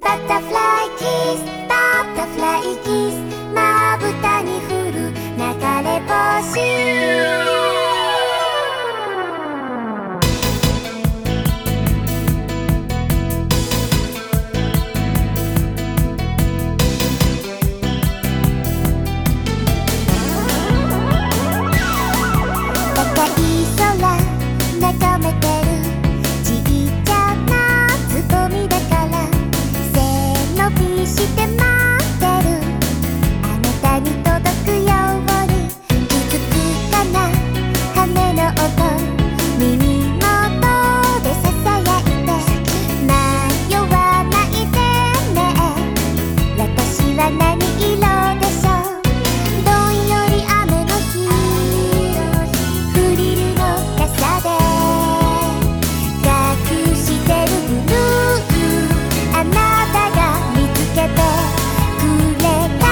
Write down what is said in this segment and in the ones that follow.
バタフライキス、バタフライキス、まぶたに降る流れ星。高い空眺めてるちっちゃなつぼみだから背伸びして待ってる。あなたに届くように気づくかな、羽の音耳元でささやいて迷わないでね。私は何色でしょう。どんより雨の日、フリルの傘で隠してるブルー、あなたが見つけてくれた。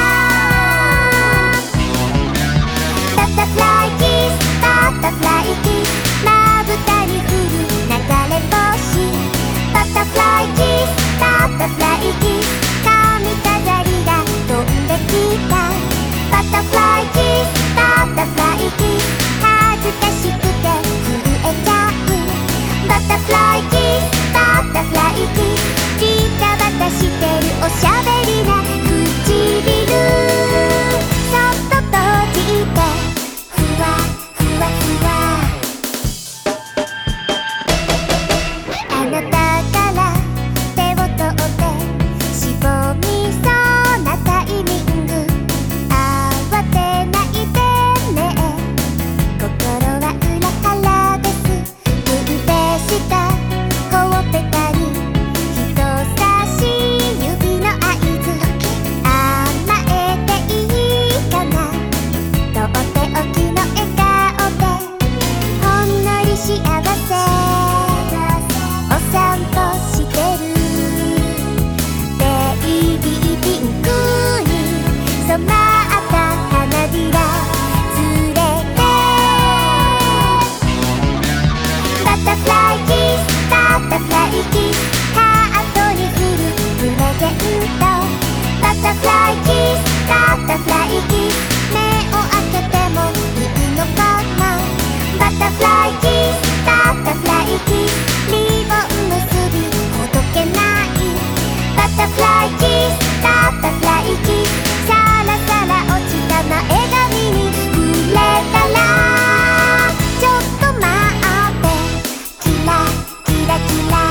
バタフライキス、バタフライキス、まぶたに降る流れ星。バタフライキス、バタフライキス、髪飾りが飛んできた。バタフライキス、バタフライキス、恥ずかしくて震えちゃう。バタフライキス、バタフライキス、ジタバタしてるおしゃべりな唇、そっと閉じてふわふわふわ。あなたから手を取ってしぼみそうなタイミング、慌てないでね。心は裏腹です。分娩したほっぺたに人差し指の合図、甘えていいかな、とっておきの笑顔でほんのり幸せ。お散歩してるベイビーピンクに染まった花びら連れて。バタフライキス、バタフライキス、ハートに降るプレゼント。バタフライキス、バタフライキス、目を開けてもいいのかな。バタフライキス、バタフライキス、リボン結びほどけない。バタフライキス、バタフライキス、さらさら落ちた前髪に触れたらちょっと待って、キラキラキラ。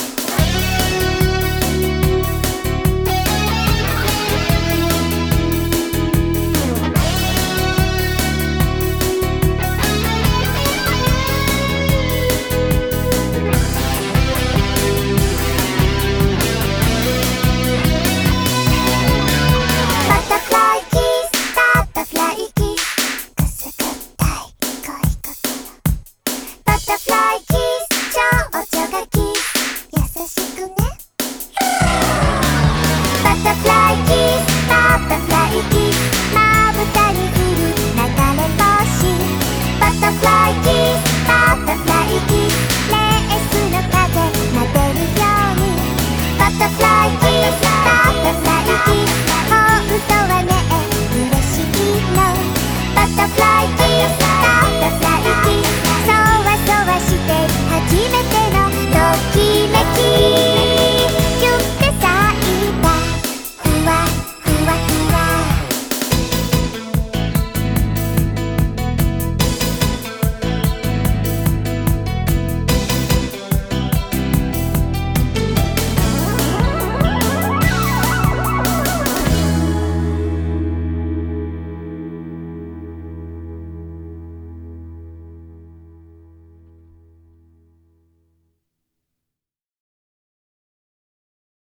バタフライキス、バタフライキス、くすぐったい恋心。バタフライキス、蝶々がキス、優しくね。バタフライキス、バタフライキス、まぶたに降る流れ星。バタフライキス、バタフライキス、レースの風なでるように。バタフライキス、バタフライキス、本当は